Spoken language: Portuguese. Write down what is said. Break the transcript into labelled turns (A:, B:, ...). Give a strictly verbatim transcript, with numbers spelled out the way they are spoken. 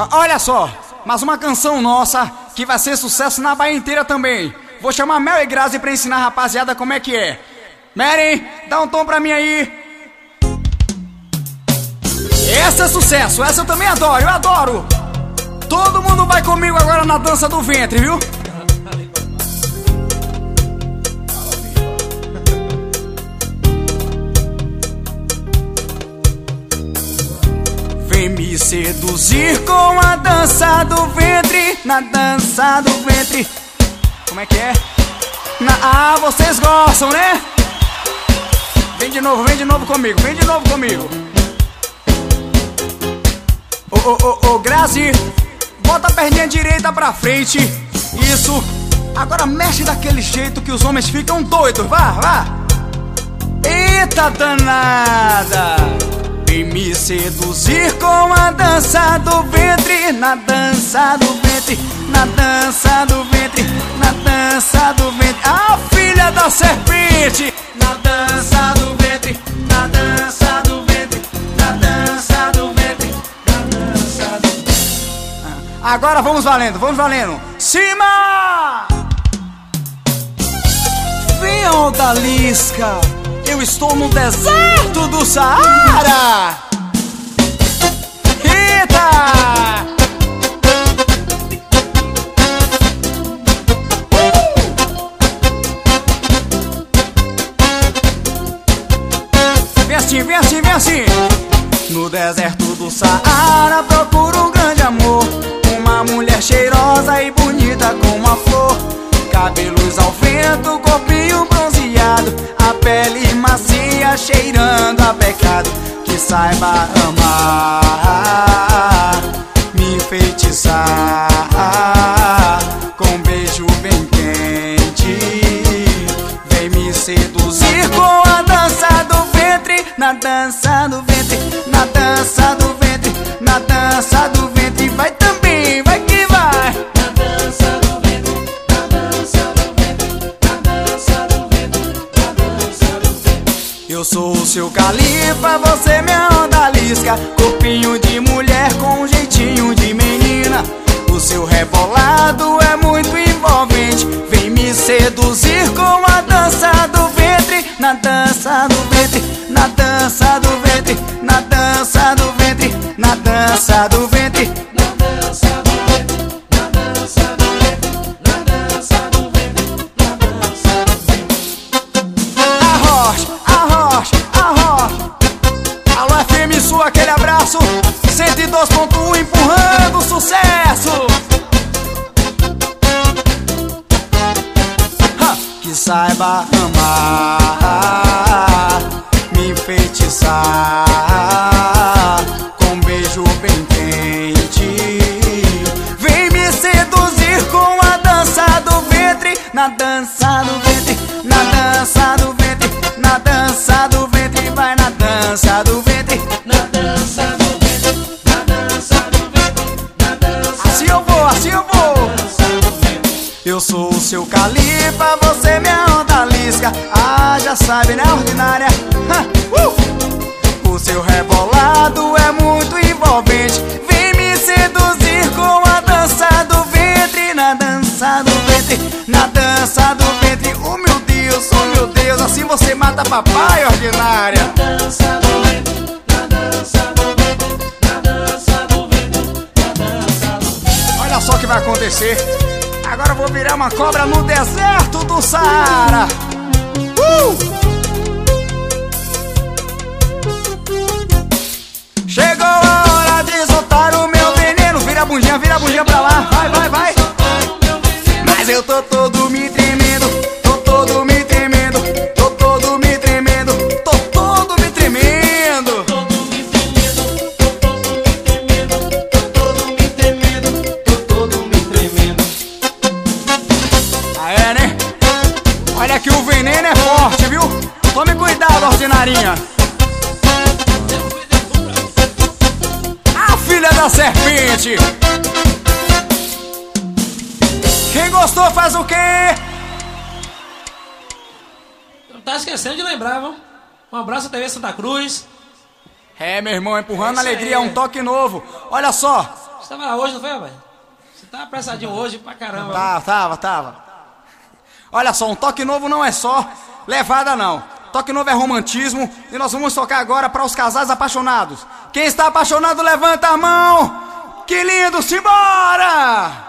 A: Olha só, mais uma canção nossa que vai ser sucesso na Bahia inteira também. Vou chamar Mel e Grazi pra ensinar a rapaziada como é que é. Mary, dá um tom pra mim aí. Essa é sucesso, essa eu também adoro, eu adoro. Todo mundo vai comigo agora na dança do ventre, viu? Vem me seduzir com a dança do ventre, na dança do ventre. Como é que é? Na... Ah, vocês gostam, né? Vem de novo, vem de novo comigo, vem de novo comigo. Ô, ô, ô, ô, Grazi, bota a perninha direita pra frente. Isso. Agora mexe daquele jeito que os homens ficam doidos. Vá, vá. Eita danada. Vem me seduzir com a dança do ventre, na dança do ventre, na dança do ventre, na dança do ventre. Ah, filha da serpente. Na dança do ventre, na dança do ventre, na dança do ventre, na dança do ventre. Agora vamos valendo, vamos valendo. Cima! Vem, odalisca. Eu estou no deserto do Saara. Eita! Vem assim, vem assim, vem assim. No deserto do Saara procuro um grande amor, uma mulher cheirosa e bonita como a flor, cabelos ao vento, corpinho bronzeado, a pele macia cheirando a pecado, que saiba amar, me enfeitiçar com um beijo bem quente. Vem me seduzir com a dança do ventre, na dança do ventre, na dança do ventre, na dança do ventre. Vai também, vai que vai. Na dança do ventre, na dança do ventre, na dança do ventre, na dança do ventre. Eu sou o seu califa, você minha odalisca, corpinho de mulher com um jeitinho de menina. O seu rebolado é muito envolvente. Vem me seduzir com a dança do ventre, na dança do ventre, na dança do ventre, na dança do ventre, na dança do ventre, na dança do ventre, na dança do ventre, na dança do ventre, na dança do ventre. Arrocha, arrocha, arrocha. Alô F M Sul, aquele abraço. cento e dois ponto um empurrando o sucesso. Ha! Que saiba amar, me enfeitiçar com um beijo bem quente. Vem me seduzir com a dança do ventre, na dança do ventre, na dança do ventre, na dança do ventre. Vai na dança do ventre, na dança do ventre, na dança do ventre, na dança. Assim eu vou, assim eu vou. Eu sou o seu califa, você minha odalisca. Ah, já sabe, né, ordinária? Uh! O seu rebolado é muito envolvente. Vem me seduzir com a dança do ventre, na dança do ventre, na dança do ventre. Oh meu Deus, oh meu Deus, assim você mata papai, ordinária. Na dança do ventre, na dança do ventre, na dança do ventre, na dança do ventre. Olha só o que vai acontecer. Agora eu vou virar uma cobra no deserto do Saara. Uh! Chegou a hora de soltar o meu veneno. Vira a bundinha, vira a bundinha pra lá. Vai, vai, vai. Mas eu tô todo me tremendo, tô todo me tremendo, tô todo me tremendo, tô todo me tremendo. Tô todo me tremendo, tô todo me tremendo, tô todo me tremendo. Ah é, né? Olha que o veneno é forte, viu? Tome cuidado, ordinarinha. A filha da serpente. Quem gostou faz o quê?
B: Não tá esquecendo de lembrar, viu? Um abraço à T V Santa Cruz.
A: É, meu irmão, empurrando é alegria, é um toque novo. Olha só,
B: Você tava lá hoje, não foi, rapaz? Você tava apressadinho hoje pra caramba.
A: Tava, tava, tava. Olha só, um toque novo não é só levada, não. Toque novo é romantismo. E nós vamos tocar agora para os casais apaixonados. Quem está apaixonado, levanta a mão. Que lindo, simbora!